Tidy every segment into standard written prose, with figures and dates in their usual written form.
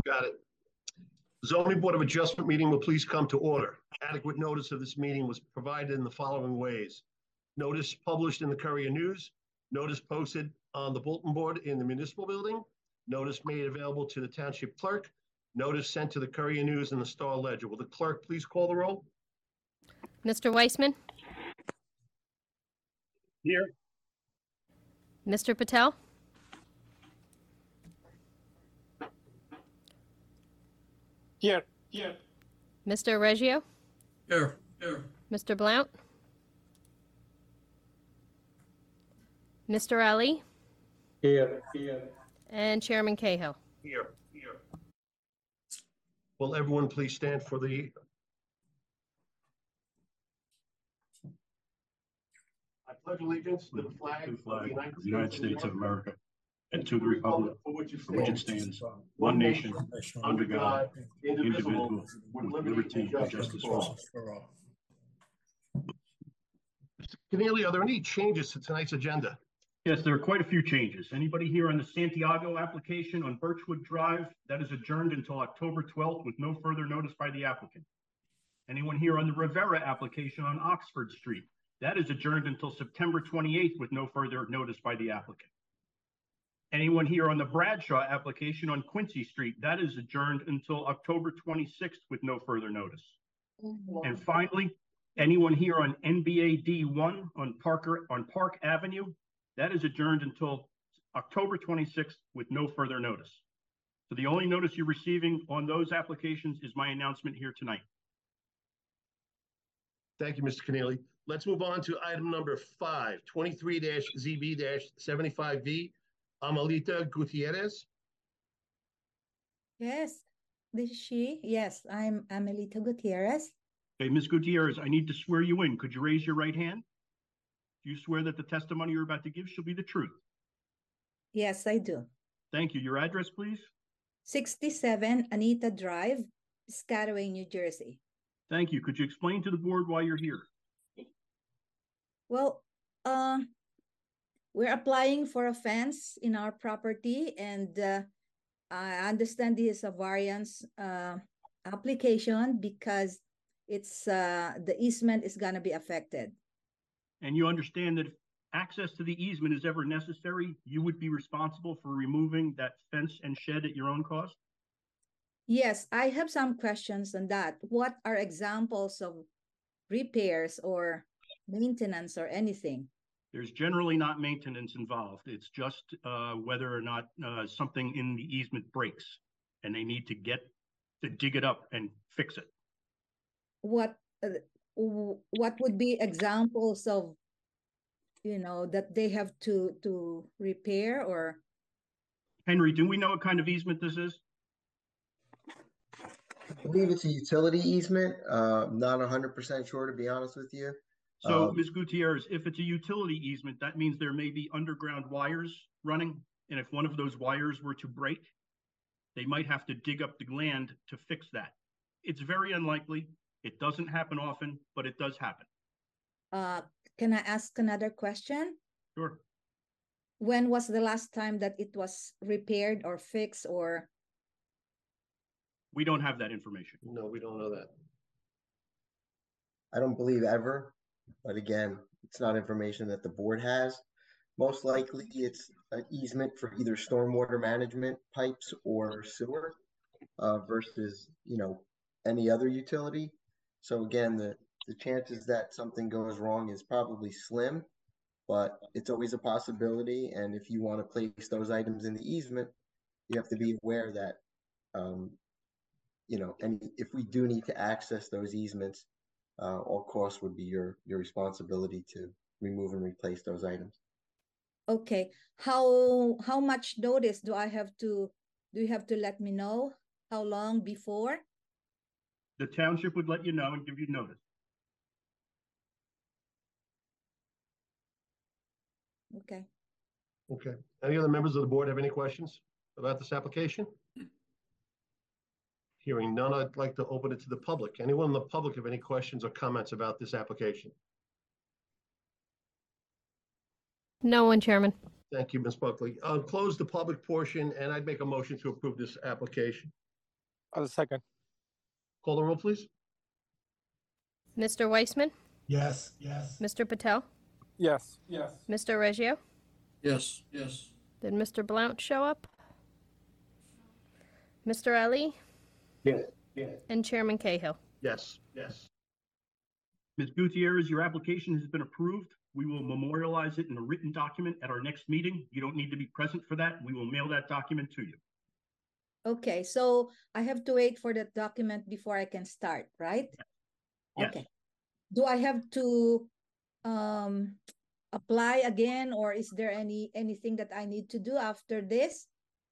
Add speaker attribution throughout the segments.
Speaker 1: Got it. Zoning Board of Adjustment meeting will please come to order. Adequate notice of this meeting was provided in the following ways. Notice published in the Courier News, notice posted on the bulletin board in the municipal building, notice made available to the township clerk, notice sent to the Courier News and the Star Ledger. Will the clerk please call the roll?
Speaker 2: Mr. Weissman?
Speaker 1: Here.
Speaker 2: Mr. Patel?
Speaker 3: Here.
Speaker 2: Mr. Reggio?
Speaker 3: Here.
Speaker 2: Mr. Blount? Mr. Ali?
Speaker 3: Here.
Speaker 2: And Chairman Cahill.
Speaker 1: Here. Will everyone please stand for the... I pledge allegiance to the flag
Speaker 4: of the United States of America and to the republic for which it stands, one nation, under God, indivisible, with liberty and justice for all.
Speaker 1: Mr. Keneally, are there any changes to tonight's agenda?
Speaker 4: Yes, there are quite a few changes. Anybody here on the Santiago application on Birchwood Drive? That is adjourned until October 12th with no further notice by the applicant. Anyone here on the Rivera application on Oxford Street? That is adjourned until September 28th with no further notice by the applicant. Anyone here on the Bradshaw application on Quincy Street? That is adjourned until October 26th with no further notice. And finally, anyone here on NBA D1 on Park Avenue? That is adjourned until October 26th with no further notice. So the only notice you're receiving on those applications is my announcement here tonight.
Speaker 1: Thank you, Mr. Keneally. Let's move on to item number 5, 23-ZB-75V, Amelita Gutierrez.
Speaker 5: Yes, this is she. Yes, I'm Amelita Gutierrez.
Speaker 4: Okay, Ms. Gutierrez, I need to swear you in. Could you raise your right hand? Do you swear that the testimony you're about to give shall be the truth?
Speaker 5: Yes, I do.
Speaker 4: Thank you. Your address, please?
Speaker 5: 67 Anita Drive, Piscataway, New Jersey.
Speaker 4: Thank you. Could you explain to the board why you're here?
Speaker 5: Well, we're applying for a fence in our property, and I understand this is a variance application because it's the easement is going to be affected.
Speaker 4: And you understand that if access to the easement is ever necessary, you would be responsible for removing that fence and shed at your own cost?
Speaker 5: Yes, I have some questions on that. What are examples of repairs or maintenance or anything?
Speaker 4: There's generally not maintenance involved. It's just whether or not something in the easement breaks and they need to dig it up and fix it.
Speaker 5: What would be examples of, that they have to repair or?
Speaker 4: Henry, do we know what kind of easement this is?
Speaker 6: I believe it's a utility easement. Not 100% sure, to be honest with you.
Speaker 4: So, Ms. Gutierrez, if it's a utility easement, that means there may be underground wires running. And if one of those wires were to break, they might have to dig up the land to fix that. It's very unlikely. It doesn't happen often, but it does happen.
Speaker 5: Can I ask another question?
Speaker 4: Sure.
Speaker 5: When was the last time that it was repaired or fixed or?
Speaker 4: We don't have that information.
Speaker 1: No, we don't know that.
Speaker 6: I don't believe ever, but again, it's not information that the board has. Most likely it's an easement for either stormwater management pipes or sewer versus, any other utility. So again, the chances that something goes wrong is probably slim, but it's always a possibility. And if you want to place those items in the easement, you have to be aware that, and if we do need to access those easements, all costs would be your responsibility to remove and replace those items.
Speaker 5: Okay. How much notice do you have to let me know? How long before?
Speaker 4: The township would let you know and give you notice.
Speaker 5: Okay.
Speaker 1: Okay. Any other members of the board have any questions about this application? Hearing none, I'd like to open it to the public. Anyone in the public have any questions or comments about this application?
Speaker 2: No one, Chairman.
Speaker 1: Thank you, Ms. Buckley. I'll close the public portion and I'd make a motion to approve this application.
Speaker 3: I'll second.
Speaker 1: Call the roll, please.
Speaker 2: Mr. Weissman,
Speaker 3: Yes.
Speaker 2: Mr. Patel,
Speaker 3: Yes.
Speaker 2: Mr. Reggio.
Speaker 3: Yes.
Speaker 2: Did Mr. Blount show up? Mr. Ali?
Speaker 3: Yes.
Speaker 2: And Chairman Cahill.
Speaker 1: Yes.
Speaker 4: Ms. Gutierrez, your application has been approved. We will memorialize it in a written document at our next meeting. You don't need to be present for that. We will mail that document to you.
Speaker 5: Okay, so I have to wait for that document before I can start, right?
Speaker 4: Yes.
Speaker 5: Okay. Do I have to apply again, or is there anything that I need to do after this?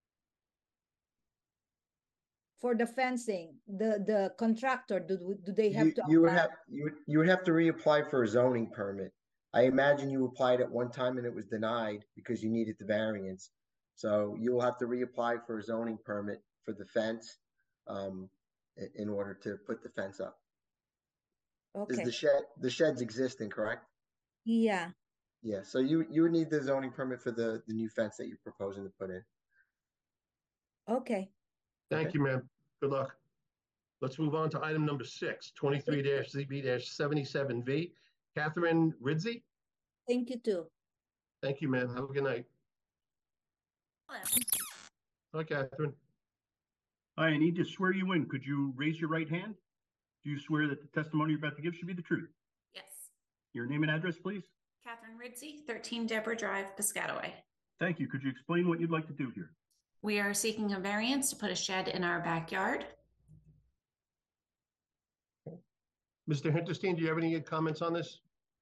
Speaker 5: For the fencing, the contractor, do they have to
Speaker 6: You would
Speaker 5: apply?
Speaker 6: have, you would have to reapply for a zoning permit. I imagine you applied at one time and it was denied because you needed the variance. So you will have to reapply for a zoning permit for the fence, in order to put the fence up. Is
Speaker 5: Okay,
Speaker 6: the shed's existing, correct?
Speaker 5: yeah,
Speaker 6: Yeah, so you would need the zoning permit for the new fence that you're proposing to put in.
Speaker 5: okay.
Speaker 1: Thank you, ma'am. Good luck. Let's move on to item number 6, 23-ZB-77V. Catherine Ridzi.
Speaker 5: Thank you too.
Speaker 1: Thank you, ma'am. Have a good night. Hi, Catherine.
Speaker 4: I need to swear you in. Could you raise your right hand? Do you swear that the testimony you're about to give should be the truth?
Speaker 7: Yes.
Speaker 4: Your name and address, please.
Speaker 7: Catherine Ridzi, 13 Deborah Drive, Piscataway.
Speaker 4: Thank you. Could you explain what you'd like to do here?
Speaker 7: We are seeking a variance to put a shed in our backyard.
Speaker 1: Mr. Hinterstein, do you have any comments on this?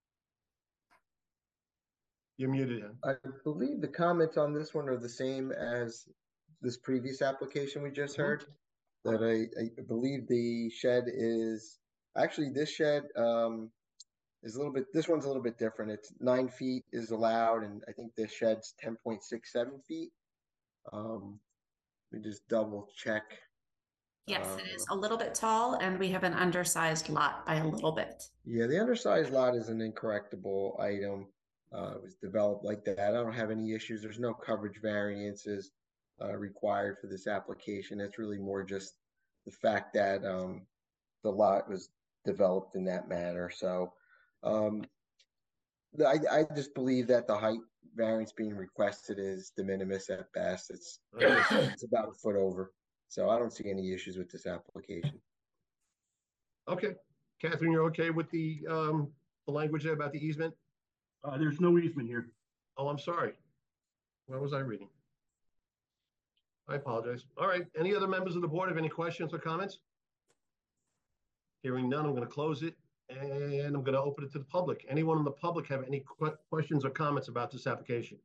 Speaker 1: You're muted.
Speaker 6: I believe the comments on this one are the same as this previous application we just heard. That I believe the shed is, actually this shed is a little bit, this one's a little bit different. It's 9 feet is allowed, and I think this shed's 10.67 feet. Let me just double check.
Speaker 7: Yes, it is a little bit tall, and we have an undersized lot by a little bit.
Speaker 6: Yeah, the undersized lot is an incorrectable item. It was developed like that. I don't have any issues. There's no coverage variances required for this application. It's really more just the fact that the lot was developed in that manner. So I just believe that the height variance being requested is de minimis at best. It's about a foot over. So I don't see any issues with this application.
Speaker 1: Okay. Catherine, you're okay with the language there about the easement?
Speaker 4: There's no easement here.
Speaker 1: Oh, I'm sorry. Where was I reading? I apologize. All right. Any other members of the board have any questions or comments? Hearing none, I'm going to close it, and I'm going to open it to the public. Anyone in the public have any questions or comments about this application?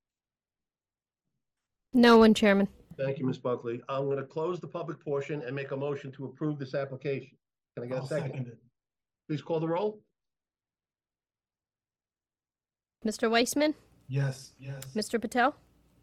Speaker 2: No one, Chairman.
Speaker 1: Thank you, Ms. Buckley. I'm going to close the public portion and make a motion to approve this application. Can I get a second? Please call the roll.
Speaker 2: Mr. Weissman,
Speaker 3: Yes.
Speaker 2: Mr. Patel.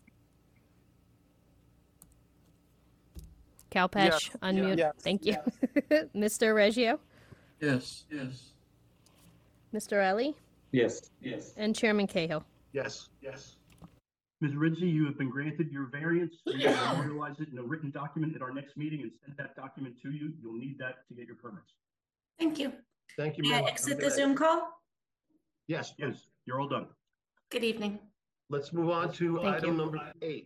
Speaker 2: Calpatch,
Speaker 3: Yes.
Speaker 2: unmute.
Speaker 3: Yes.
Speaker 2: Thank you. Mr. Reggio,
Speaker 3: Yes.
Speaker 2: Mr. Ali,
Speaker 3: Yes.
Speaker 2: and Chairman Cahill.
Speaker 1: Yes.
Speaker 4: Ms. Ridzi, you have been granted your variance. We will memorialize it in a written document at our next meeting and send that document to you. You'll need that to get your permits.
Speaker 7: Thank you.
Speaker 1: Thank you,
Speaker 7: May I
Speaker 1: ma'am.
Speaker 7: exit the Zoom call?
Speaker 1: Yes.
Speaker 4: Yes, you're all done.
Speaker 7: Good evening.
Speaker 1: Let's move on to
Speaker 2: Thank
Speaker 1: item
Speaker 2: you.
Speaker 1: number 8,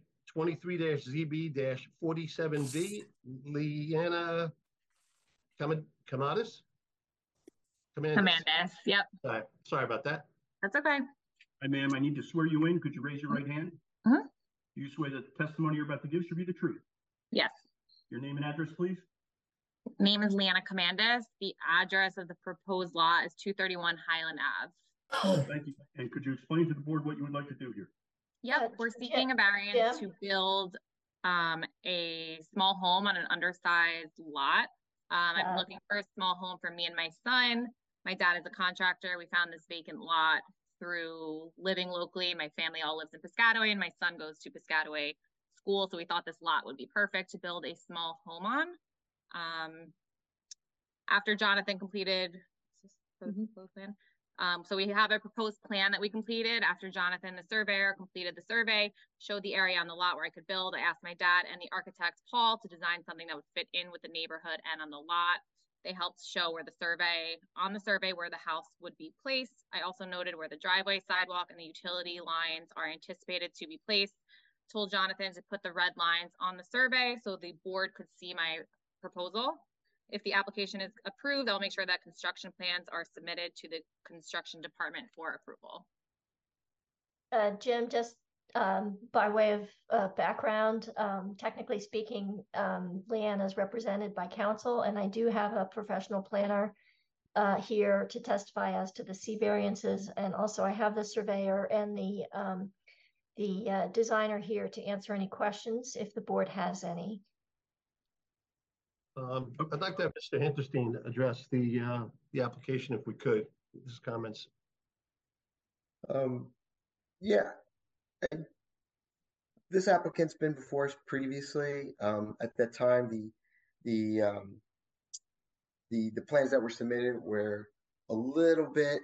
Speaker 1: 23-ZB-47V. Leanna Comadis?
Speaker 8: Hernandez. Yep,
Speaker 1: Sorry about that.
Speaker 8: that's okay.
Speaker 4: Hi, ma'am, I need to swear you in. Could you raise your right hand?
Speaker 8: Mhm.
Speaker 4: Do you swear that the testimony you're about to give should be the truth?
Speaker 8: Yes.
Speaker 4: Your name and address, please?
Speaker 8: Name is Leanna Commandis. The address of the proposed lot is 231 Highland Ave.
Speaker 4: Thank you. And could you explain to the board what you would like to do here?
Speaker 8: Yep, we're seeking a variance to build a small home on an undersized lot. I'm looking for a small home for me and my son. My dad is a contractor. We found this vacant lot through living locally. My family all lives in Piscataway, and my son goes to Piscataway school. So we thought this lot would be perfect to build a small home on. After Jonathan completed So we have a proposed plan that we completed after Jonathan, the surveyor, completed the survey, showed the area on the lot where I could build. I asked my dad and the architect, Paul, to design something that would fit in with the neighborhood and on the lot. They helped show where on the survey where the house would be placed. I also noted where the driveway, sidewalk, and the utility lines are anticipated to be placed. Told Jonathan to put the red lines on the survey so the board could see my proposal. If the application is approved, I'll make sure that construction plans are submitted to the construction department for approval.
Speaker 9: Jim, just by way of background, technically speaking, Leanne is represented by counsel, and I do have a professional planner here to testify as to the C variances, and also I have the surveyor and the designer here to answer any questions if the board has any.
Speaker 1: I'd like to have Mr. Hinterstein address the application if we could, his comments.
Speaker 6: Yeah, and this applicant's been before us previously. At that time, the plans that were submitted were a little bit,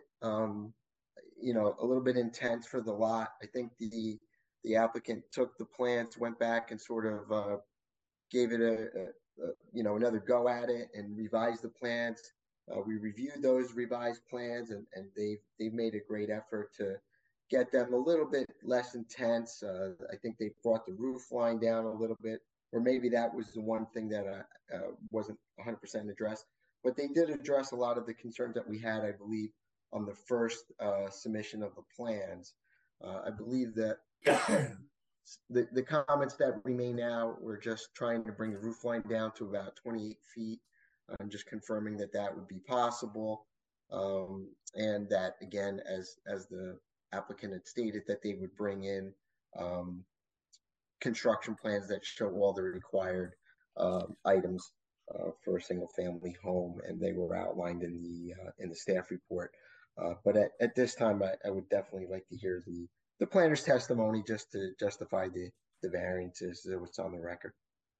Speaker 6: a little bit intense for the lot. I think the applicant took the plans, went back and sort of gave it another go at it and revised the plans. We reviewed those revised plans, and they've made a great effort to get them a little bit less intense. I think they brought the roof line down a little bit, or maybe that was the one thing that wasn't 100% addressed. But they did address a lot of the concerns that we had, I believe, on the first submission of the plans. I believe that the comments that remain now, we're just trying to bring the roof line down to about 28 feet. I'm just confirming that that would be possible. And that, again, as the applicant had stated, that they would bring in construction plans that show all the required items for a single family home, and they were outlined in the staff report. But at this time, I would definitely like to hear the planner's testimony just to justify the variances that was on the record.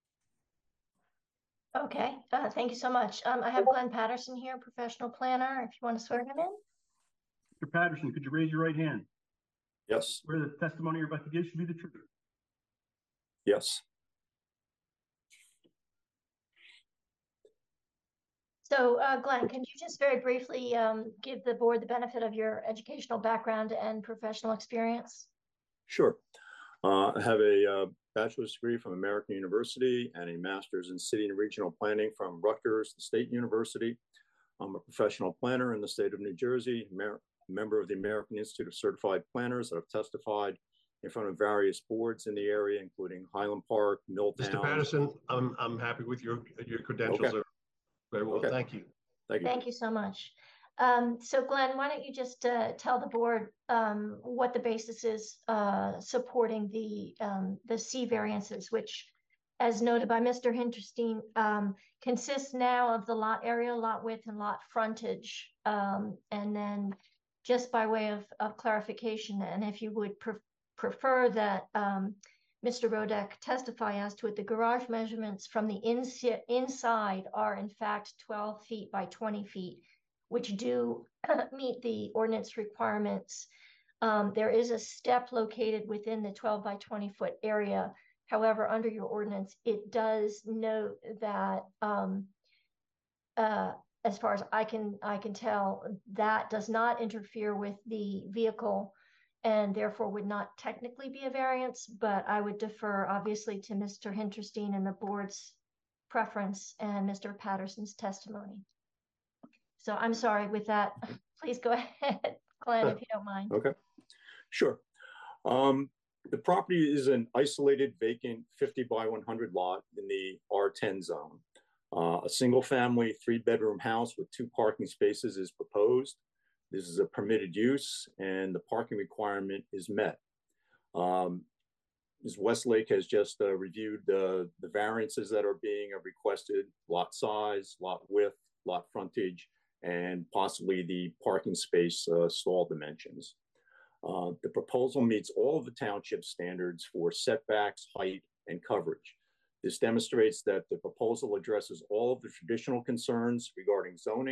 Speaker 9: Okay, thank you so much. I have Glenn Patterson here, professional planner, if you want to swear him in.
Speaker 4: Mr. Patterson, could you raise your right hand?
Speaker 3: Yes.
Speaker 4: Where the testimony you're about to give should be the truth.
Speaker 3: Yes.
Speaker 9: So, Glenn, can you just very briefly give the board the benefit of your educational background and professional experience?
Speaker 3: Sure. I have a bachelor's degree from American University and a master's in city and regional planning from Rutgers State University. I'm a professional planner in the state of New Jersey, member of the American Institute of Certified Planners that have testified in front of various boards in the area, including Highland Park, Milltown.
Speaker 1: Mr. Patterson, I'm happy with your credentials.
Speaker 3: Okay.
Speaker 1: Very well.
Speaker 3: Okay.
Speaker 1: Thank you.
Speaker 3: Thank you.
Speaker 9: Thank you so much. So Glenn, why don't you just tell the board what the basis is supporting the C variances, which, as noted by Mr. Hinterstein, consists now of the lot area, lot width, and lot frontage. And then just by way of clarification, and if you would prefer that Mr. Rodek testify as to it, the garage measurements from the inside are in fact 12 feet by 20 feet, which do meet the ordinance requirements. There is a step located within the 12 by 20 foot area. However, under your ordinance, it does note that as far as I can tell, that does not interfere with the vehicle and therefore would not technically be a variance, but I would defer obviously to Mr. Hinterstein and the board's preference and Mr. Patterson's testimony. So I'm sorry with that. Please go ahead, Glenn, if you don't mind.
Speaker 3: Okay, sure. The property is an isolated vacant 50 by 100 lot in the R10 zone. A single family 3-bedroom house with 2 parking spaces is proposed. This is a permitted use and the parking requirement is met. Ms. Westlake has just reviewed the variances that are being requested: lot size, lot width, lot frontage, and possibly the parking space stall dimensions. The proposal meets all of the township standards for setbacks, height, and coverage. This demonstrates that the proposal addresses all of the traditional concerns regarding zoning,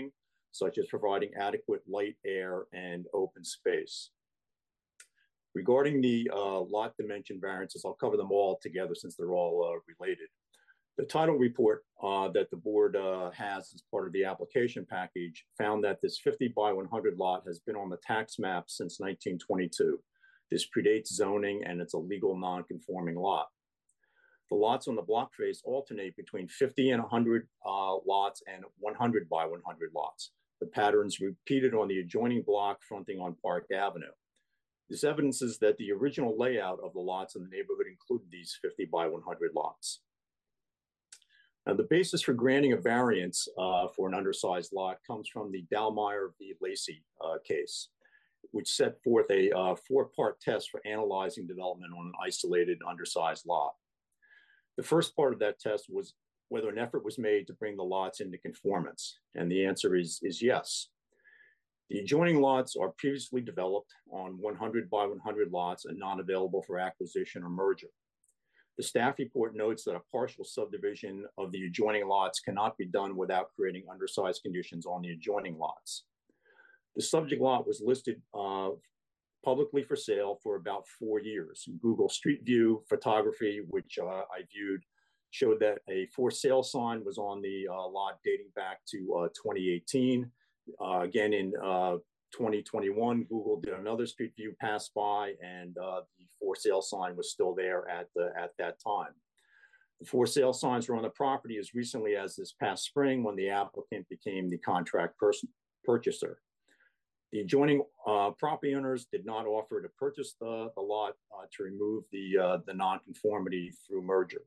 Speaker 3: such as providing adequate light, air, and open space. Regarding the lot dimension variances, I'll cover them all together since they're all related. The title report that the board has as part of the application package found that this 50 by 100 lot has been on the tax map since 1922. This predates zoning and it's a legal non-conforming lot. The lots on the block face alternate between 50 and 100 lots and 100 by 100 lots. The pattern's repeated on the adjoining block fronting on Park Avenue. This evidences that the original layout of the lots in the neighborhood included these 50 by 100 lots. Now, the basis for granting a variance for an undersized lot comes from the Dallmeyer v. Lacey case, which set forth a four-part test for analyzing development on an isolated undersized lot. The first part of that test was whether an effort was made to bring the lots into conformance, and the answer is yes. The adjoining lots are previously developed on 100 by 100 lots and non-available for acquisition or merger. The staff report notes that a partial subdivision of the adjoining lots cannot be done without creating undersized conditions on the adjoining lots. The subject lot was listed publicly for sale for about 4 years. Google Street View photography, which I viewed, showed that a for sale sign was on the lot dating back to 2018. Again, in 2021, Google did another Street View pass by, and the for sale sign was still there at that time. The for sale signs were on the property as recently as this past spring when the applicant became the contract purchaser. The adjoining property owners did not offer to purchase the lot to remove the nonconformity through merger.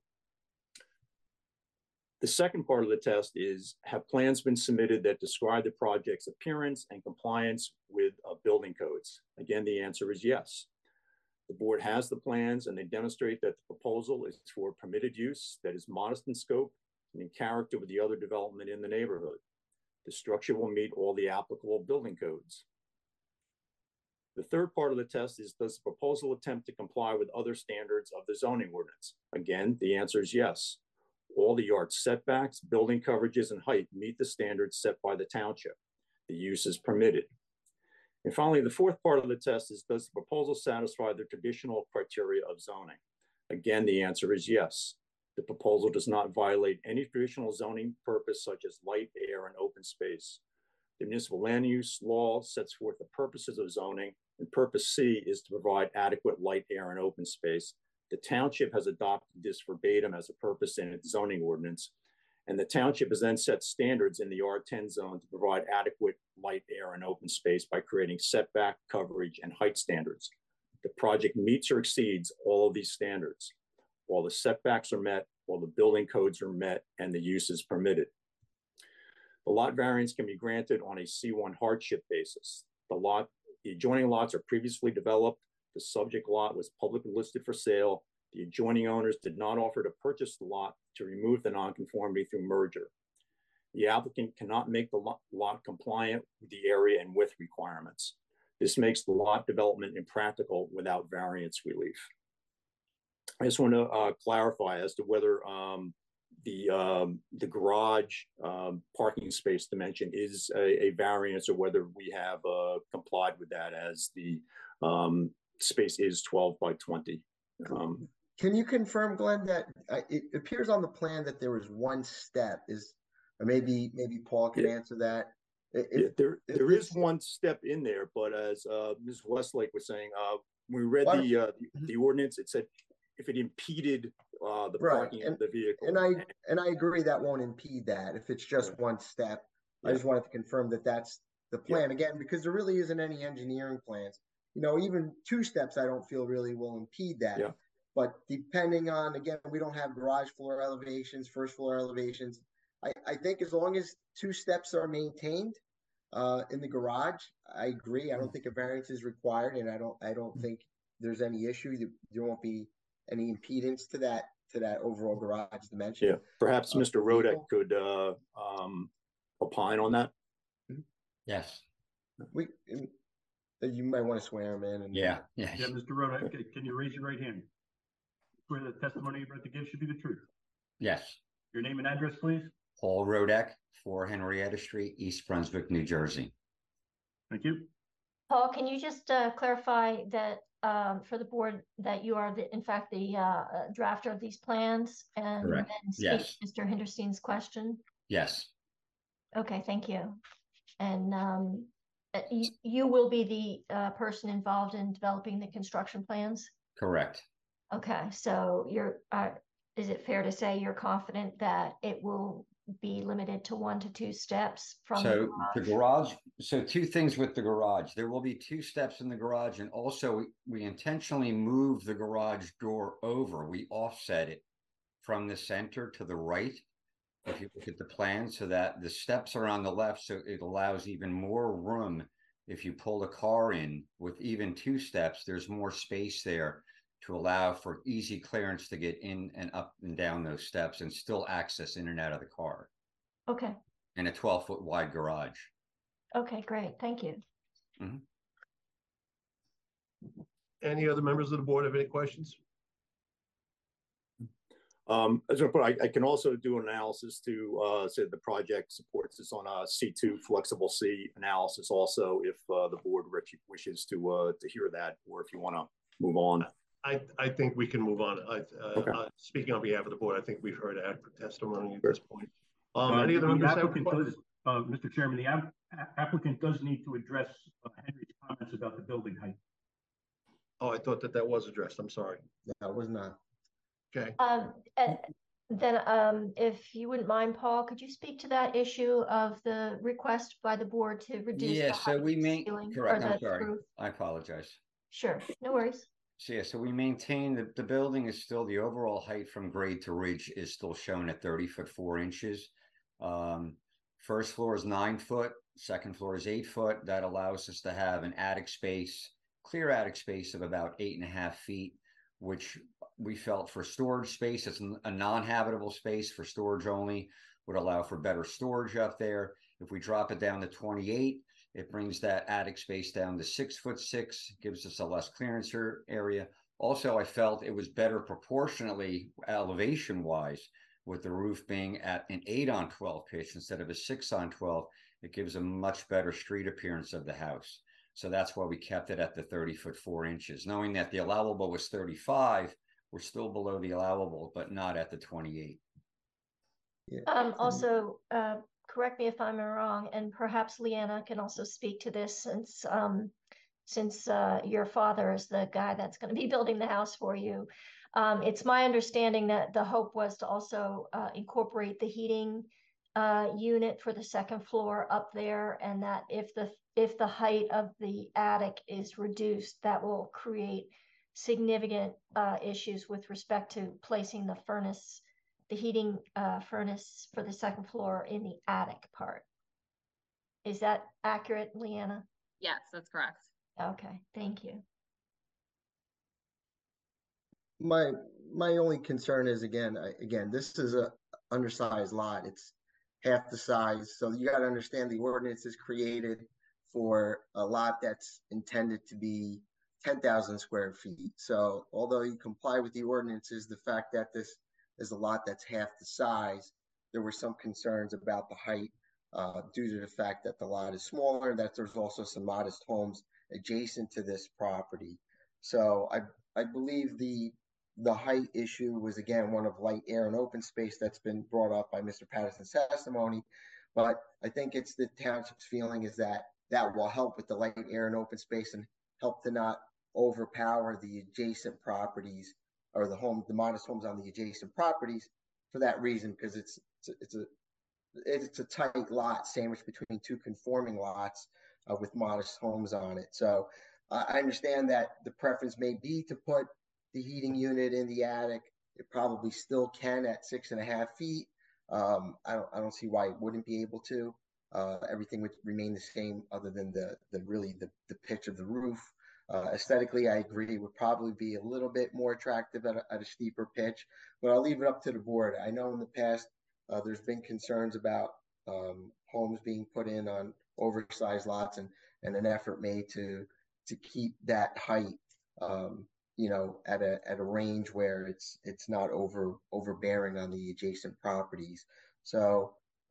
Speaker 3: The second part of the test is, have plans been submitted that describe the project's appearance and compliance with building codes? Again, the answer is yes. The board has the plans and they demonstrate that the proposal is for permitted use that is modest in scope and in character with the other development in the neighborhood. The structure will meet all the applicable building codes. The third part of the test is, does the proposal attempt to comply with other standards of the zoning ordinance? Again, the answer is yes. All the yard setbacks, building coverages, and height meet the standards set by the township. The use is permitted. And finally, the fourth part of the test is, does the proposal satisfy the traditional criteria of zoning? Again, the answer is yes. The proposal does not violate any traditional zoning purpose such as light, air, and open space. The municipal land use law sets forth the purposes of zoning, and purpose C is to provide adequate light, air, and open space. The township has adopted this verbatim as a purpose in its zoning ordinance, and the township has then set standards in the R10 zone to provide adequate light, air, and open space by creating setback, coverage, and height standards. The project meets or exceeds all of these standards. All the setbacks are met, all the building codes are met, and the use is permitted. The lot variance can be granted on a C1 hardship basis. The adjoining lots are previously developed. The subject lot was publicly listed for sale. The adjoining owners did not offer to purchase the lot to remove the nonconformity through merger. The applicant cannot make the lot compliant with the area and width requirements. This makes the lot development impractical without variance relief. I just want to clarify as to whether the garage parking space dimension is a variance or whether we have complied with that as the space is 12 by 20.
Speaker 6: Can you confirm, Glenn, that it appears on the plan that there was one step? Or maybe Paul can answer that.
Speaker 3: There is one step in there, but as Ms. Westlake was saying, when we read the ordinance, it said if it impeded the parking of the vehicle.
Speaker 6: And I agree that won't impede that if it's just one step. I just wanted to confirm that that's the plan again, because there really isn't any engineering plans. You know, even 2 steps I don't feel really will impede that. Yeah. But depending on, again, we don't have garage floor elevations, first floor elevations. I think as long as 2 steps are maintained in the garage, I agree. I don't think a variance is required, and I don't think there's any issue. There won't be any impedance to that overall garage dimension.
Speaker 3: Yeah, perhaps Mr. Rodek could opine on that.
Speaker 10: Yes.
Speaker 6: You might want to swear him in.
Speaker 4: Yeah, Mr. Rodek, can you raise your right hand? Swear the testimony you're about to give should be the truth.
Speaker 10: Yes.
Speaker 4: Your name and address, please.
Speaker 10: Paul Rodek, 4 Henrietta Street, East Brunswick, New Jersey.
Speaker 4: Thank you.
Speaker 9: Paul, can you just clarify that for the board that you are in fact the drafter of these plans and
Speaker 10: Correct.
Speaker 9: then speak
Speaker 10: Yes.
Speaker 9: to Mr. Hinderstein's question?
Speaker 10: Yes.
Speaker 9: Okay, thank you. And you will be the person involved in developing the construction plans?
Speaker 10: Correct.
Speaker 9: Okay, so you're, is it fair to say you're confident that it will be limited to 1 to 2 steps from
Speaker 10: the garage? So 2 things with the garage. There will be 2 steps in the garage, and also we intentionally move the garage door over. We offset it from the center to the right, if you look at the plan, so that the steps are on the left, so it allows even more room. If you pull the car in with even 2 steps, there's more space there to allow for easy clearance to get in and up and down those steps and still access in and out of the car.
Speaker 9: Okay.
Speaker 10: In a 12-foot wide garage.
Speaker 9: Okay, great. Thank you.
Speaker 10: Mm-hmm.
Speaker 1: Any other members of the board have any questions?
Speaker 3: I can also do an analysis to say the project supports this on a C2 flexible C analysis also, if the board wishes to hear that, or if you want to move on.
Speaker 1: I think we can move on.
Speaker 3: Okay.
Speaker 1: Speaking on behalf of the board, I think we've heard adequate testimony at this point. Any other members have questions?
Speaker 4: Mr. Chairman, the applicant does need to address Henry's comments about the building height.
Speaker 1: Oh, I thought that was addressed. I'm sorry.
Speaker 6: That was not.
Speaker 1: Okay.
Speaker 9: Then, if you wouldn't mind, Paul, could you speak to that issue of the request by the board to reduce the height
Speaker 10: So we
Speaker 9: of the ceiling or
Speaker 10: correct.
Speaker 9: the
Speaker 10: I'm sorry.
Speaker 9: roof?
Speaker 10: I apologize.
Speaker 9: Sure, no worries.
Speaker 10: So we maintain that the building is still, the overall height from grade to ridge is still shown at 30 foot 4 inches. First floor is 9 foot, second floor is 8 foot. That allows us to have an attic space, clear attic space of about 8.5 feet, which we felt for storage space, it's a non-habitable space for storage only, would allow for better storage up there. If we drop it down to 28, it brings that attic space down to 6 foot 6, gives us a less clearance area. Also, I felt it was better proportionately elevation wise, with the roof being at an 8-on-12 pitch instead of a 6-on-12. It gives a much better street appearance of the house. So that's why we kept it at the 30 foot 4 inches, knowing that the allowable was 35. We're still below the allowable, but not at the 28.
Speaker 6: Yeah.
Speaker 9: Also, correct me if I'm wrong, and perhaps Leanna can also speak to this since your father is the guy that's going to be building the house for you. It's my understanding that the hope was to also incorporate the heating unit for the second floor up there, and that if the height of the attic is reduced, that will create significant issues with respect to placing the furnace, the heating furnace for the second floor in the attic part. Is that accurate, Leanna?
Speaker 8: Yes, that's correct.
Speaker 9: Okay, thank you.
Speaker 6: My only concern is again, this is a undersized lot. It's half the size, so you got to understand the ordinance is created for a lot that's intended to be 10,000 square feet. So although you comply with the ordinances, the fact that this is a lot that's half the size, there were some concerns about the height due to the fact that the lot is smaller, that there's also some modest homes adjacent to this property. So I believe the height issue was again one of light, air, and open space that's been brought up by Mr. Patterson's testimony. But I think it's the township's feeling is that that will help with the light, air, and open space and help to not overpower the adjacent properties or the modest homes on the adjacent properties for that reason, because it's a tight lot sandwiched between 2 conforming lots with modest homes on it. So I understand that the preference may be to put the heating unit in the attic. It probably still can at 6.5 feet. I don't see why it wouldn't be able to. Everything would remain the same other than the pitch of the roof. Aesthetically, I agree, it would probably be a little bit more attractive at a steeper pitch, but I'll leave it up to the board. I know in the past there's been concerns about homes being put in on oversized lots and an effort made to keep that height at a range where it's not overbearing on the adjacent properties. So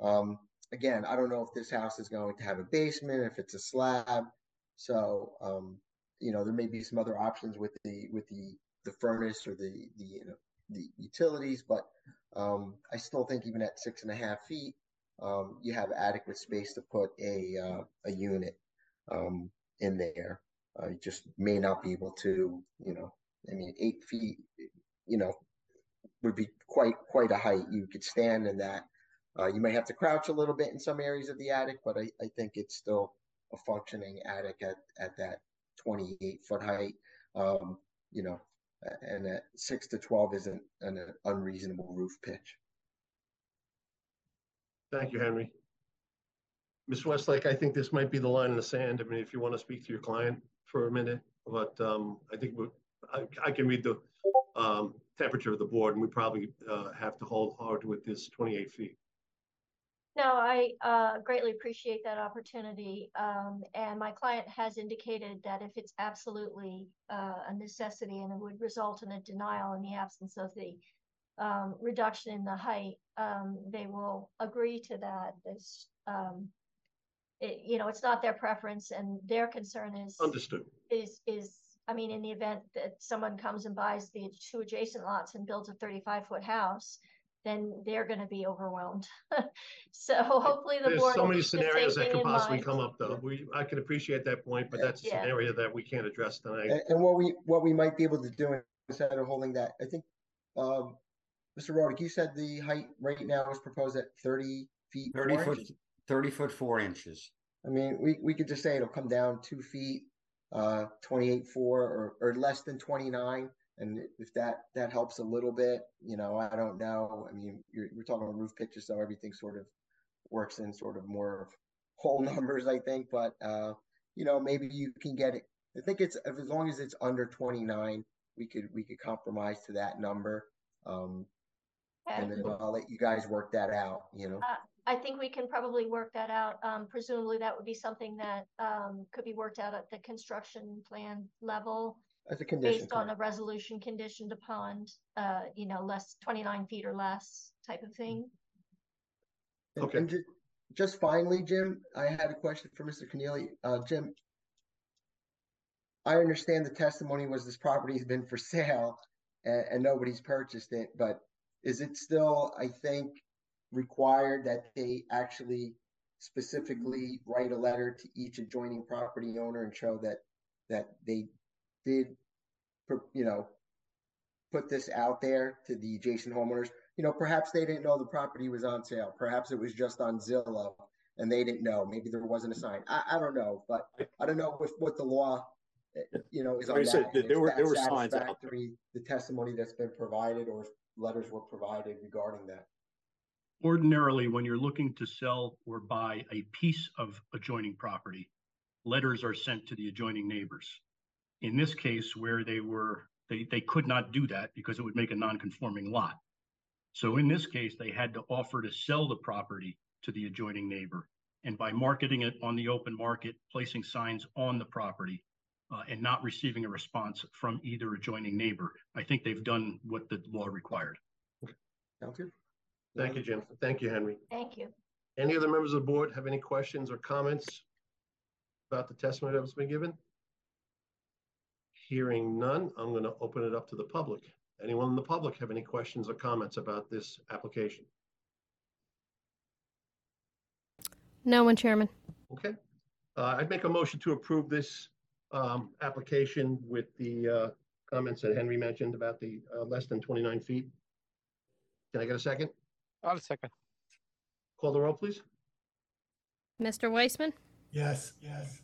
Speaker 6: Again, I don't know if this house is going to have a basement, if it's a slab. So, there may be some other options with the furnace or the utilities, but I still think even at 6.5 feet, you have adequate space to put a unit in there. You just may not be able to, 8 feet, would be quite a height. You could stand in that. You may have to crouch a little bit in some areas of the attic, but I think it's still a functioning attic at that 28-foot height. And at 6 to 12 isn't an unreasonable roof pitch.
Speaker 1: Thank you, Henry. Ms. Westlake, I think this might be the line in the sand. I mean, if you want to speak to your client for a minute, but I think I can read the temperature of the board, and we probably have to hold hard with this 28 feet.
Speaker 9: No, I greatly appreciate that opportunity. And my client has indicated that if it's absolutely a necessity and it would result in a denial in the absence of the reduction in the height, they will agree to that. It's not their preference, and their concern is
Speaker 1: understood.
Speaker 9: I mean, in the event that someone comes and buys the 2 adjacent lots and builds a 35-foot house, then they're going to be overwhelmed. So hopefully the board.
Speaker 1: There's so many scenarios that could possibly come up, though. I can appreciate that point, but that's a scenario that we can't address tonight.
Speaker 6: And what we might be able to do instead of holding that, I think, Mr. Rodick, you said the height right now is proposed at 30 feet.
Speaker 10: 30 foot 4 inches.
Speaker 6: I mean, we could just say it'll come down 2 feet, 28.4 or less than 29. And if that helps a little bit, I don't know. I mean, we're talking about roof pitches, so everything sort of works in sort of more of whole numbers, I think. But maybe you can get it. I think it's as long as it's under 29, we could compromise to that number. And then I'll let you guys work that out.
Speaker 9: I think we can probably work that out. Presumably, that would be something that could be worked out at the construction plan level.
Speaker 6: As a condition,
Speaker 9: based on a resolution conditioned upon, less 29 feet or less type of thing.
Speaker 6: Okay. And just finally, Jim, I had a question for Mr. Keneally. Jim, I understand the testimony was this property has been for sale and nobody's purchased it, but is it still, I think, required that they actually specifically write a letter to each adjoining property owner and show that they did, put this out there to the adjacent homeowners? Perhaps they didn't know the property was on sale. Perhaps it was just on Zillow and they didn't know. Maybe there wasn't a sign. I don't know, but I don't know what the law, is on that.
Speaker 3: There were signs out there.
Speaker 6: The testimony that's been provided or letters were provided regarding that.
Speaker 4: Ordinarily, when you're looking to sell or buy a piece of adjoining property, letters are sent to the adjoining neighbors. In this case, where they could not do that because it would make a non-conforming lot. So in this case, they had to offer to sell the property to the adjoining neighbor. And by marketing it on the open market, placing signs on the property, and not receiving a response from either adjoining neighbor, I think they've done what the law required.
Speaker 6: Okay. Sounds good.
Speaker 1: Thank you, Jim. Thank you, Henry.
Speaker 9: Thank you.
Speaker 1: Any other members of the board have any questions or comments about the testimony that was been given? Hearing none, I'm going to open it up to the public. Anyone in the public have any questions or comments about this application?
Speaker 2: No one, Chairman.
Speaker 1: Okay. I'd make a motion to approve this application with the comments that Henry mentioned about the less than 29 feet. Can I get a second?
Speaker 11: I'll second.
Speaker 1: Call the roll, please.
Speaker 2: Mr. Weissman?
Speaker 11: Yes.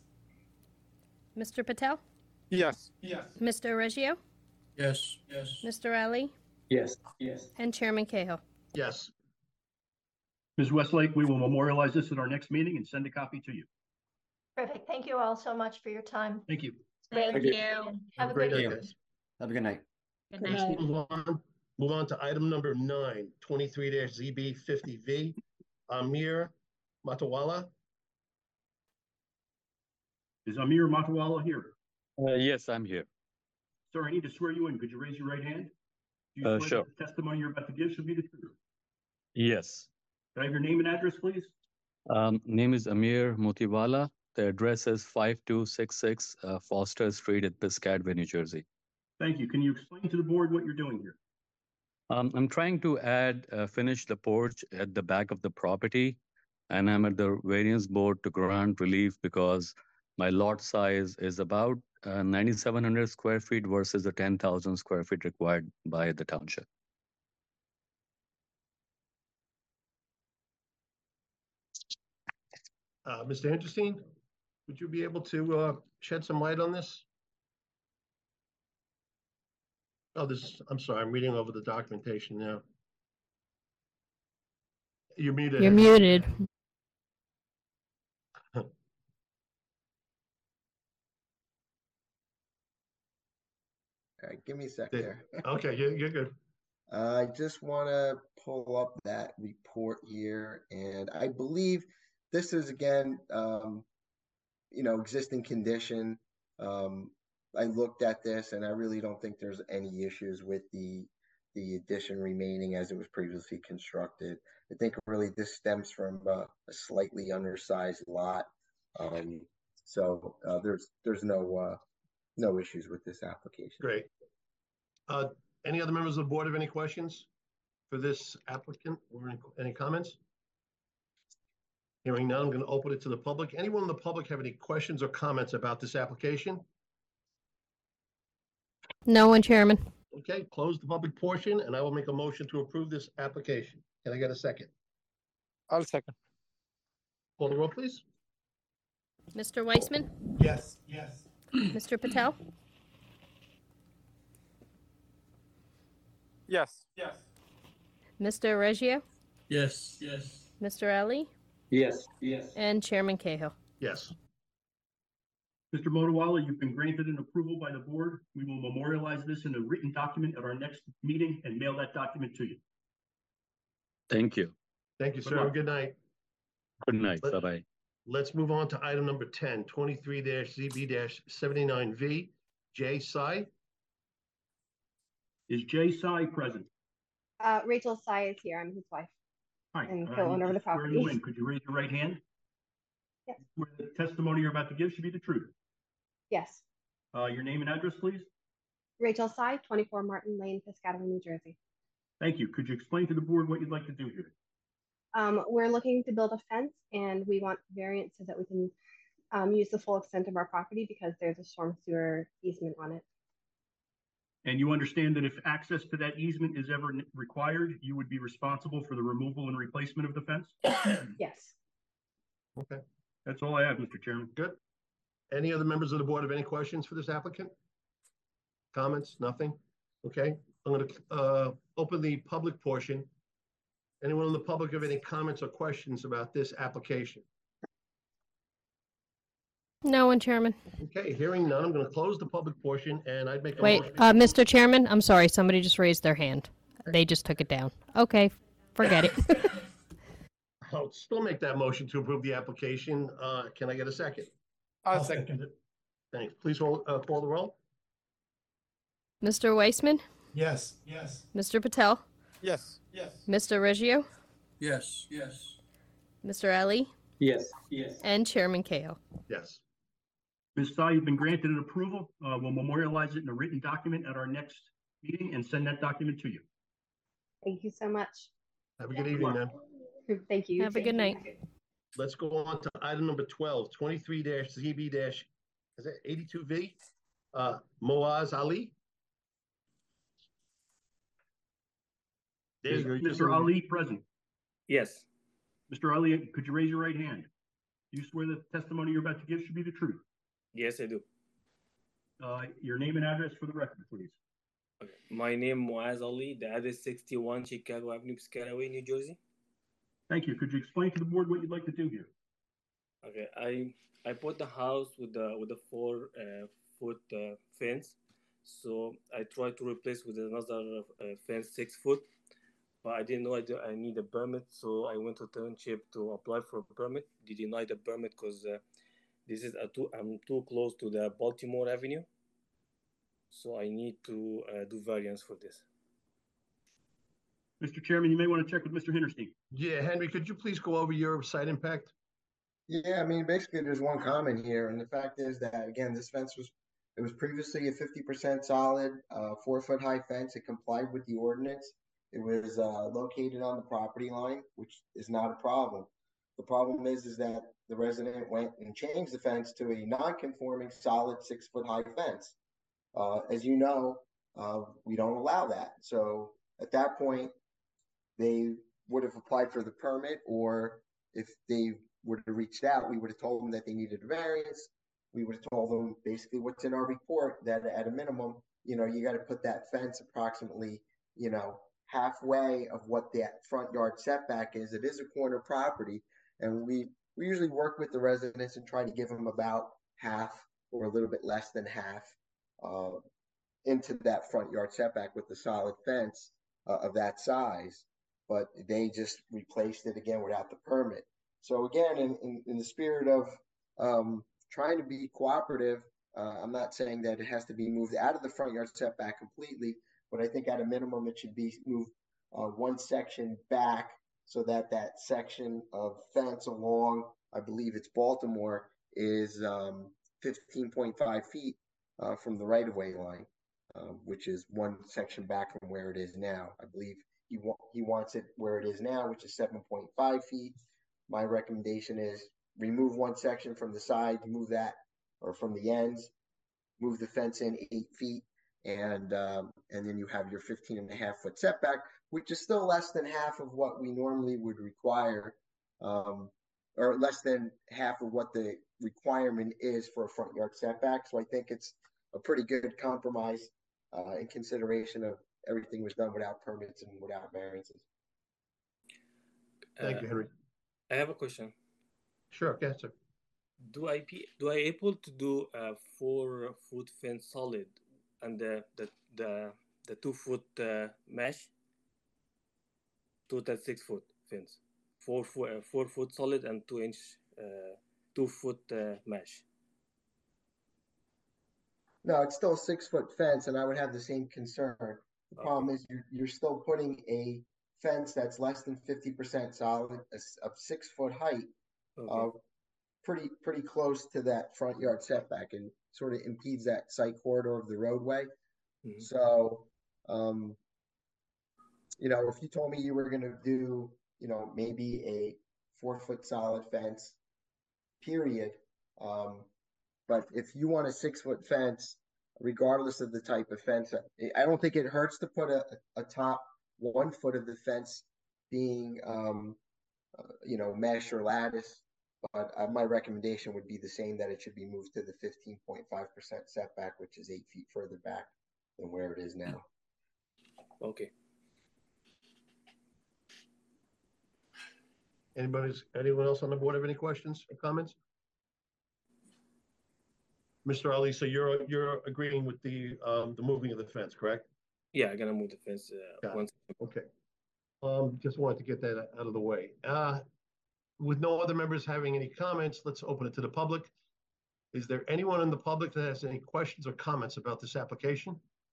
Speaker 2: Mr. Patel?
Speaker 11: Yes.
Speaker 2: Mr. Reggio?
Speaker 11: Yes.
Speaker 2: Mr. Ali?
Speaker 11: Yes.
Speaker 2: And Chairman Cahill.
Speaker 1: Yes.
Speaker 4: Ms. Westlake, we will memorialize this at our next meeting and send a copy to you.
Speaker 9: Perfect. Thank you all so much for your time.
Speaker 4: Thank you.
Speaker 8: Thank you.
Speaker 9: Have a
Speaker 1: great
Speaker 9: good
Speaker 1: day.
Speaker 9: day.
Speaker 10: Have a good night.
Speaker 8: Good
Speaker 1: Let's
Speaker 8: night.
Speaker 1: move on to item number 9, 23-ZB50V. Amir Matawala.
Speaker 4: Is Amir Matawala here?
Speaker 11: Yes, I'm here.
Speaker 4: Sir, I need to swear you in. Could you raise your right hand? Do you swear
Speaker 11: Sure.
Speaker 4: that the testimony you're about to give should be the truth?
Speaker 11: Yes.
Speaker 4: Can I have your name and address, please?
Speaker 11: Name is Amir Motiwala. The address is 5266 Foster Street at Piscataway, New Jersey.
Speaker 4: Thank you. Can you explain to the board what you're doing here?
Speaker 11: I'm trying to finish the porch at the back of the property, and I'm at the variance board to grant relief because my lot size is about 9,700 square feet versus the 10,000 square feet required by the township.
Speaker 1: Mr. Hinterstein, would you be able to shed some light on this? Oh, I'm sorry, I'm reading over the documentation now. You're muted.
Speaker 2: You're muted.
Speaker 6: All right, give me a sec there.
Speaker 1: Okay, you're good.
Speaker 6: I just want to pull up that report here, and I believe this is again, existing condition. I looked at this, and I really don't think there's any issues with the addition remaining as it was previously constructed. I think really this stems from a slightly undersized lot, so there's no issues with this application.
Speaker 1: Great. Any other members of the board have any questions for this applicant or any comments? Hearing none, I'm going to open it to the public. Anyone in the public have any questions or comments about this application?
Speaker 2: No one, Chairman.
Speaker 1: Okay, close the public portion, and I will make a motion to approve this application. Can I get a second?
Speaker 11: I'll second.
Speaker 1: Call the roll, please.
Speaker 2: Mr. Weissman?
Speaker 11: Yes.
Speaker 2: Mr. Patel?
Speaker 11: Yes.
Speaker 2: Mr. Reggio?
Speaker 11: Yes.
Speaker 2: Mr. Ali?
Speaker 11: Yes.
Speaker 2: And Chairman Cahill.
Speaker 1: Yes.
Speaker 4: Mr. Motiwala, you've been granted an approval by the board. We will memorialize this in a written document at our next meeting and mail that document to you.
Speaker 11: Thank you.
Speaker 1: Thank you, sir. Good night.
Speaker 11: Good night. Bye-bye.
Speaker 1: Let's move on to item number 10, 23-ZB-79V. Jay Sai.
Speaker 4: Is Jay Sai present?
Speaker 12: Rachel Sai is here. I'm his wife.
Speaker 4: Hi.
Speaker 12: And co-owner of the property.
Speaker 4: Could you raise your right hand?
Speaker 12: Yes.
Speaker 4: Where the testimony you're about to give should be the truth.
Speaker 12: Yes.
Speaker 4: Your name and address, please.
Speaker 12: Rachel Sai, 24 Martin Lane, Piscataway, New Jersey.
Speaker 4: Thank you. Could you explain to the board what you'd like to do here?
Speaker 12: We're looking to build a fence, and we want variance so that we can use the full extent of our property because there's a storm sewer easement on it.
Speaker 4: And you understand that if access to that easement is ever required, you would be responsible for the removal and replacement of the fence?
Speaker 12: Yes.
Speaker 1: Okay.
Speaker 4: That's all I have, Mr. Chairman.
Speaker 1: Good. Any other members of the board have any questions for this applicant? Comments? Nothing? Okay. I'm going to open the public portion. Anyone in the public have any comments or questions about this application?
Speaker 2: No one, Chairman.
Speaker 1: Okay, hearing none, I'm going to close the public portion, and I'd make a
Speaker 2: Wait,
Speaker 1: motion.
Speaker 2: Mr. Chairman, I'm sorry. Somebody just raised their hand. They just took it down. Okay, forget it.
Speaker 1: I'll still make that motion to approve the application. Can I get a second?
Speaker 11: I'll second it.
Speaker 1: Thanks. Please call the roll.
Speaker 2: Mr. Weissman?
Speaker 11: Yes.
Speaker 2: Mr. Patel?
Speaker 11: Yes.
Speaker 2: Mr. Reggio?
Speaker 11: Yes.
Speaker 2: Mr. Ali?
Speaker 11: Yes.
Speaker 2: And Chairman Cahill.
Speaker 1: Yes.
Speaker 4: Ms. Sai, you've been granted an approval. We'll memorialize it in a written document at our next meeting and send that document to you.
Speaker 12: Thank you so much.
Speaker 1: Have a good evening, man.
Speaker 12: Thank you.
Speaker 2: Have a good night.
Speaker 1: Let's go on to item number 12, 23-ZB-82V. Moaz Ali. There you go.
Speaker 4: Mr. Ali present.
Speaker 11: Yes.
Speaker 4: Mr. Ali, could you raise your right hand? Do you swear the testimony you're about to give should be the truth?
Speaker 13: Yes, I do.
Speaker 4: Your name and address for the record, please.
Speaker 13: Okay. My name is Moaz Ali. The address 61 Chicago Avenue, Piscataway, New Jersey.
Speaker 4: Thank you. Could you explain to the board what you'd like to do here?
Speaker 13: Okay, I bought the house with a 4-foot fence, so I tried to replace with another fence 6 foot, but I didn't know I need a permit, so I went to township to apply for a permit. They denied the permit because this is I'm too close to the Baltimore Avenue, so I need to do variance for this.
Speaker 4: Mr. Chairman, you may want to check with Mr. Hinterstein.
Speaker 1: Yeah, Henry, could you please go over your site impact?
Speaker 6: Yeah, I mean, basically, there's one comment here, and the fact is that, again, this fence was previously a 50% solid, 4-foot high fence. It complied with the ordinance. It was located on the property line, which is not a problem. The problem is that the resident went and changed the fence to a non-conforming solid 6-foot high fence. As you know, we don't allow that. So at that point, they would have applied for the permit, or if they would have reached out, we would have told them that they needed a variance. We would have told them basically what's in our report, that at a minimum, you got to put that fence approximately, halfway of what that front yard setback is. It is a corner property, and we usually work with the residents and try to give them about half or a little bit less than half into that front yard setback with the solid fence of that size. But they just replaced it again without the permit. So again, in the spirit of trying to be cooperative, I'm not saying that it has to be moved out of the front yard setback completely, but I think at a minimum it should be moved one section back so that that section of fence along, I believe it's Baltimore, is 15.5 feet from the right-of-way line, which is one section back from where it is now. I believe he wants it where it is now, which is 7.5 feet. My recommendation is remove one section from the side, move that, or from the ends, move the fence in 8 feet, and then you have your 15.5-foot setback, which is still less than half of what we normally would require, or less than half of what the requirement is for a front yard setback. So I think it's a pretty good compromise in consideration of everything was done without permits and without variances.
Speaker 1: Thank you, Henry.
Speaker 13: I have a question.
Speaker 1: Sure, yes, sir.
Speaker 13: Do I able to do a 4-foot fence solid and the 2-foot mesh to that 6-foot fence? 4-foot solid and 2-inch 2-foot mesh.
Speaker 6: No, it's still a 6-foot fence, and I would have the same concern. The problem is you're still putting a fence that's less than 50% solid, of 6-foot height, pretty close to that front yard setback, and sort of impedes that site corridor of the roadway. Mm-hmm. So, if you told me you were going to do, maybe a 4-foot solid fence, period. But if you want a 6-foot fence, regardless of the type of fence, I don't think it hurts to put a top 1 foot of the fence being, mesh or lattice. But my recommendation would be the same, that it should be moved to the 15.5% setback, which is 8 feet further back than where it is now.
Speaker 13: Okay.
Speaker 1: Anyone else on the board have any questions or comments? Mr. Ali, so you're agreeing with the moving of the fence, correct?
Speaker 13: Yeah, I'm gonna move the fence once.
Speaker 1: Okay. Just wanted to get that out of the way. With no other members having any comments, let's open it to the public. Is there anyone in the public that has any questions or comments about this application?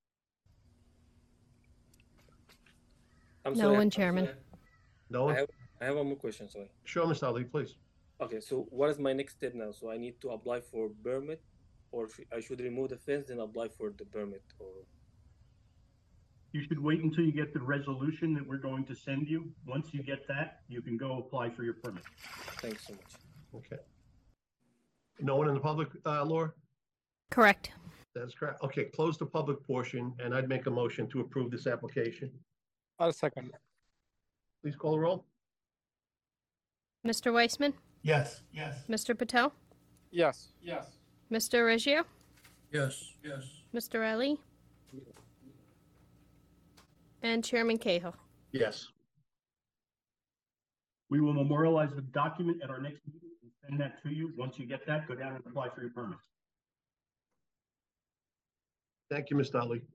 Speaker 2: No one, Chairman.
Speaker 1: No one?
Speaker 13: I have one more question, sorry.
Speaker 1: Sure, Mr. Ali, please.
Speaker 13: Okay, so what is my next step now? So I need to apply for permit, or I should remove the fence and apply for the permit, or?
Speaker 4: You should wait until you get the resolution that we're going to send you. Once you get that, you can go apply for your permit.
Speaker 13: Thanks so much.
Speaker 1: Okay. No one in the public, Laura?
Speaker 2: Correct.
Speaker 1: That's correct. Okay, close the public portion, and I'd make a motion to approve this application.
Speaker 14: I'll second.
Speaker 1: Please call the roll.
Speaker 2: Mr. Weissman?
Speaker 14: Yes.
Speaker 2: Mr. Patel?
Speaker 14: Yes.
Speaker 2: Mr. Reggio?
Speaker 14: Yes.
Speaker 2: Mr. Ali? And Chairman Cahill?
Speaker 1: Yes.
Speaker 4: We will memorialize the document at our next meeting and send that to you. Once you get that, go down and apply for your permit.
Speaker 1: Thank you, Mr. Ali.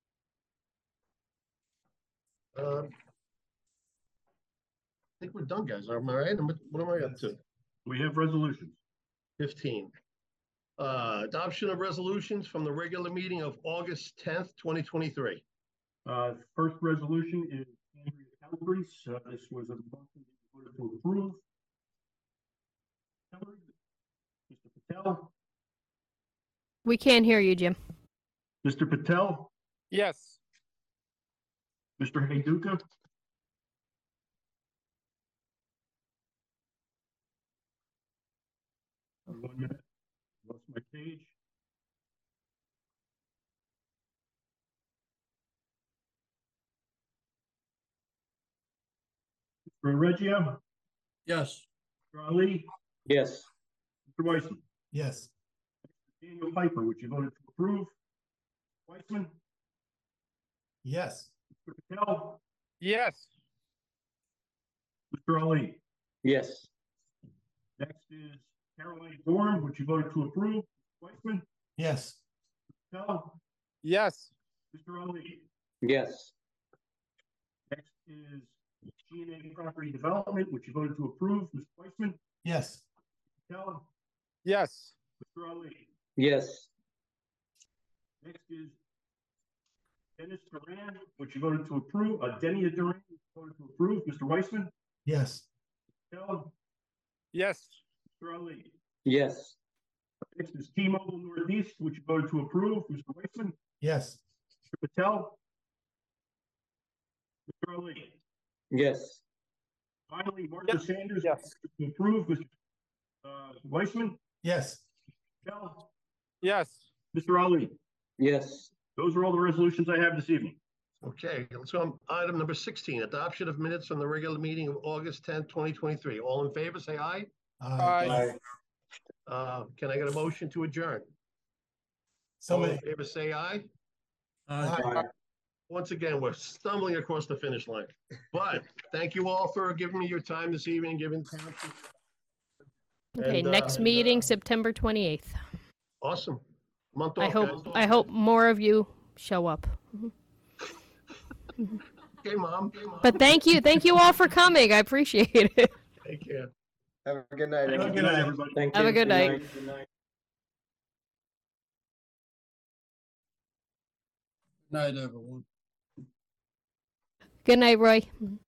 Speaker 1: I think we're done, guys. Am I right? What am I up to?
Speaker 4: We have resolutions.
Speaker 1: 15. Adoption of resolutions from the regular meeting of August 10th, 2023.
Speaker 4: First resolution is Andrea Calabrese. This was a motion voted to approve. Mr. Patel.
Speaker 2: We can't hear you, Jim.
Speaker 4: Mr. Patel.
Speaker 14: Yes.
Speaker 4: Mr. Heyduka. One minute. Lost my page. Mr. Reggio.
Speaker 14: Yes.
Speaker 4: Mr. Ali.
Speaker 14: Yes.
Speaker 4: Mr. Weissman.
Speaker 14: Yes.
Speaker 4: Daniel Piper, which you voted to approve. Weissman.
Speaker 14: Yes.
Speaker 4: Mr. Patel.
Speaker 14: Yes.
Speaker 4: Mr. Ali.
Speaker 14: Yes.
Speaker 4: Next is Caroline Dorn, which you voted to approve. Weissman.
Speaker 14: Yes.
Speaker 4: Patel.
Speaker 14: Yes.
Speaker 4: Mr. Ali.
Speaker 14: Yes.
Speaker 4: Next is G&A Property Development, which you voted to approve. Mr. Weissman.
Speaker 14: Yes.
Speaker 4: Patel.
Speaker 14: Yes.
Speaker 4: Mr. Ali.
Speaker 14: Yes.
Speaker 4: Next is Dennis Duran, which you voted to approve. Denia Duran, which you voted to approve. Mr. Weissman.
Speaker 14: Yes.
Speaker 4: Patel.
Speaker 14: Yes.
Speaker 4: Mr. Ali.
Speaker 14: Yes.
Speaker 4: Next is T-Mobile Northeast, which you voted to approve. Mr. Weissman.
Speaker 14: Yes.
Speaker 4: Mr. Patel. Mr. Ali.
Speaker 14: Yes.
Speaker 4: Finally, Martha Sanders.
Speaker 14: Yes.
Speaker 4: To approve. Mr. Weissman.
Speaker 14: Yes.
Speaker 4: Patel.
Speaker 14: Yes.
Speaker 4: Mr. Ali.
Speaker 14: Yes.
Speaker 4: Those are all the resolutions I have this evening.
Speaker 1: Okay, let's go on item number 16, adoption of minutes from the regular meeting of August 10th, 2023. All in favor, say aye.
Speaker 14: Aye.
Speaker 1: Can I get a motion to adjourn?
Speaker 14: So
Speaker 1: All in
Speaker 14: many.
Speaker 1: favor, say aye.
Speaker 14: Aye.
Speaker 1: Once again, we're stumbling across the finish line. But thank you all for giving me your time this evening, giving time.
Speaker 2: Okay,
Speaker 1: And,
Speaker 2: next meeting, September 28th.
Speaker 1: Awesome. Month
Speaker 2: I
Speaker 1: off,
Speaker 2: hope
Speaker 1: guys.
Speaker 2: I hope more of you show up.
Speaker 1: Okay, Mom.
Speaker 2: But thank you all for coming. I appreciate it.
Speaker 1: Take care.
Speaker 6: Have a good night.
Speaker 14: Have a good night, everybody.
Speaker 2: Have a good night.
Speaker 14: Night, everyone.
Speaker 2: Good night, Roy.